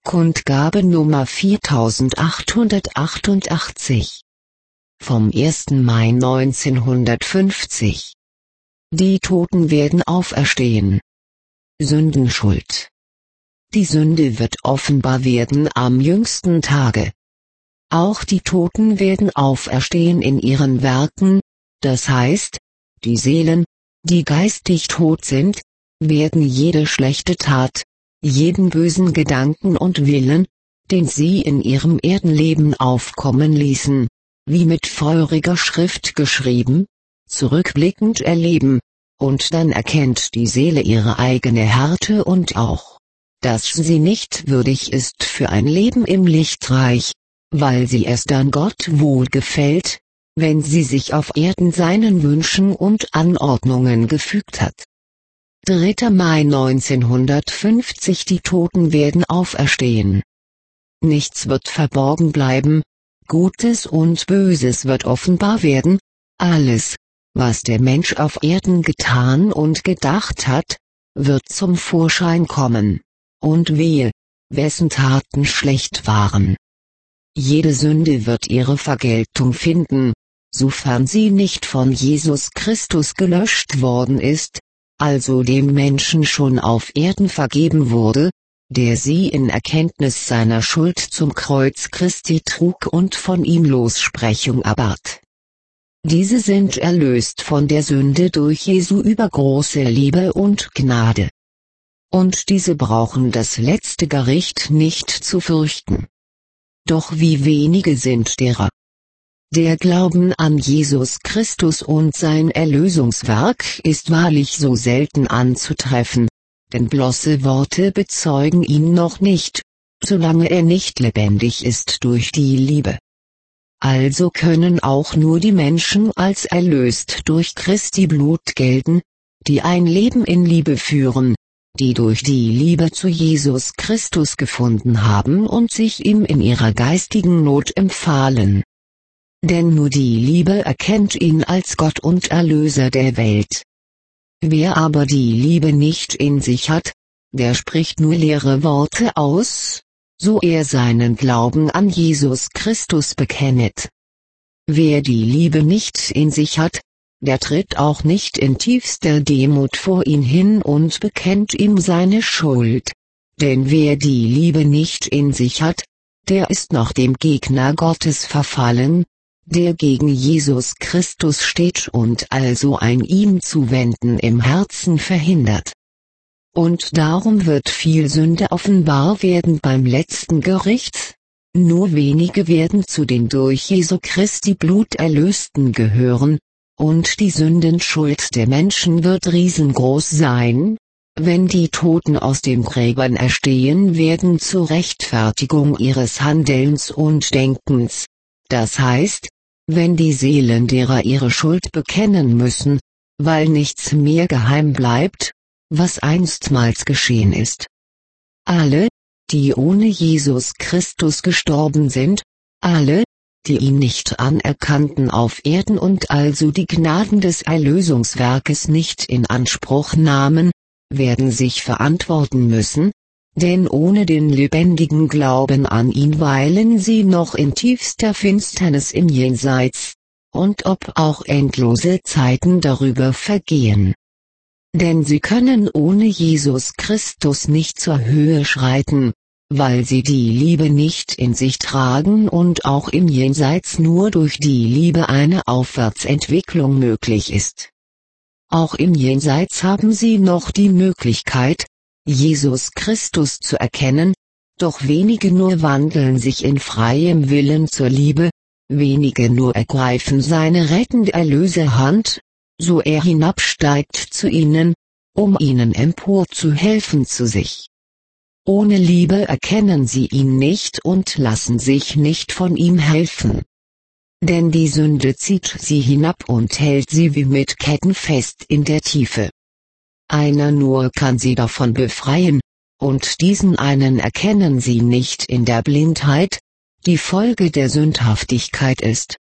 Kundgabe Nummer 4888 vom 1. Mai 1950. Die Toten werden auferstehen. Sündenschuld. Die Sünde wird offenbar werden am jüngsten Tage. Auch die Toten werden auferstehen in ihren Werken, das heißt, die Seelen, die geistig tot sind, werden jede schlechte Tat, jeden bösen Gedanken und Willen, den sie in ihrem Erdenleben aufkommen ließen, wie mit feuriger Schrift geschrieben, zurückblickend erleben, und dann erkennt die Seele ihre eigene Härte und auch, dass sie nicht würdig ist für ein Leben im Lichtreich, weil sie es dann Gott wohlgefällt, wenn sie sich auf Erden seinen Wünschen und Anordnungen gefügt hat. 3. Mai 1950. Die Toten werden auferstehen. Nichts wird verborgen bleiben, Gutes und Böses wird offenbar werden, alles, was der Mensch auf Erden getan und gedacht hat, wird zum Vorschein kommen, und wehe, wessen Taten schlecht waren. Jede Sünde wird ihre Vergeltung finden, sofern sie nicht von Jesus Christus gelöscht worden ist, also dem Menschen schon auf Erden vergeben wurde, der sie in Erkenntnis seiner Schuld zum Kreuz Christi trug und von ihm Lossprechung erbat. Diese sind erlöst von der Sünde durch Jesu übergroße Liebe und Gnade. Und diese brauchen das letzte Gericht nicht zu fürchten. Doch wie wenige sind derer. Der Glauben an Jesus Christus und sein Erlösungswerk ist wahrlich so selten anzutreffen, denn bloße Worte bezeugen ihn noch nicht, solange er nicht lebendig ist durch die Liebe. Also können auch nur die Menschen als erlöst durch Christi Blut gelten, die ein Leben in Liebe führen, die durch die Liebe zu Jesus Christus gefunden haben und sich ihm in ihrer geistigen Not empfahlen. Denn nur die Liebe erkennt ihn als Gott und Erlöser der Welt. Wer aber die Liebe nicht in sich hat, der spricht nur leere Worte aus, so er seinen Glauben an Jesus Christus bekennet. Wer die Liebe nicht in sich hat, der tritt auch nicht in tiefster Demut vor ihn hin und bekennt ihm seine Schuld. Denn wer die Liebe nicht in sich hat, der ist noch dem Gegner Gottes verfallen, der gegen Jesus Christus steht und also ein ihm Zuwenden im Herzen verhindert. Und darum wird viel Sünde offenbar werden beim letzten Gericht, nur wenige werden zu den durch Jesu Christi Blut Erlösten gehören, und die Sündenschuld der Menschen wird riesengroß sein, wenn die Toten aus den Gräbern erstehen werden zur Rechtfertigung ihres Handelns und Denkens, das heißt, wenn die Seelen derer ihre Schuld bekennen müssen, weil nichts mehr geheim bleibt, was einstmals geschehen ist. Alle, die ohne Jesus Christus gestorben sind, alle, die ihn nicht anerkannten auf Erden und also die Gnaden des Erlösungswerkes nicht in Anspruch nahmen, werden sich verantworten müssen, denn ohne den lebendigen Glauben an ihn weilen sie noch in tiefster Finsternis im Jenseits, und ob auch endlose Zeiten darüber vergehen. Denn sie können ohne Jesus Christus nicht zur Höhe schreiten, weil sie die Liebe nicht in sich tragen und auch im Jenseits nur durch die Liebe eine Aufwärtsentwicklung möglich ist. Auch im Jenseits haben sie noch die Möglichkeit, Jesus Christus zu erkennen, doch wenige nur wandeln sich in freiem Willen zur Liebe, wenige nur ergreifen seine rettende Erlöserhand, so er hinabsteigt zu ihnen, um ihnen emporzuhelfen zu sich. Ohne Liebe erkennen sie ihn nicht und lassen sich nicht von ihm helfen. Denn die Sünde zieht sie hinab und hält sie wie mit Ketten fest in der Tiefe. Einer nur kann sie davon befreien, und diesen einen erkennen sie nicht in der Blindheit, die Folge der Sündhaftigkeit ist.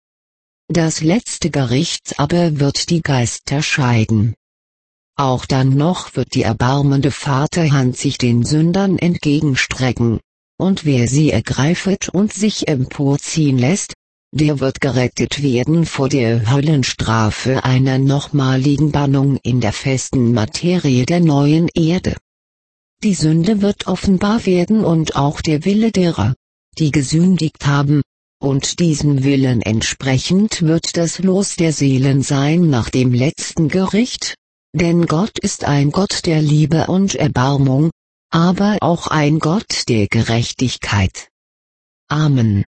Das letzte Gericht aber wird die Geister scheiden. Auch dann noch wird die erbarmende Vaterhand sich den Sündern entgegenstrecken, und wer sie ergreifet und sich emporziehen lässt, der wird gerettet werden vor der Höllenstrafe einer nochmaligen Bannung in der festen Materie der neuen Erde. Die Sünde wird offenbar werden und auch der Wille derer, die gesündigt haben, und diesem Willen entsprechend wird das Los der Seelen sein nach dem letzten Gericht, denn Gott ist ein Gott der Liebe und Erbarmung, aber auch ein Gott der Gerechtigkeit. Amen.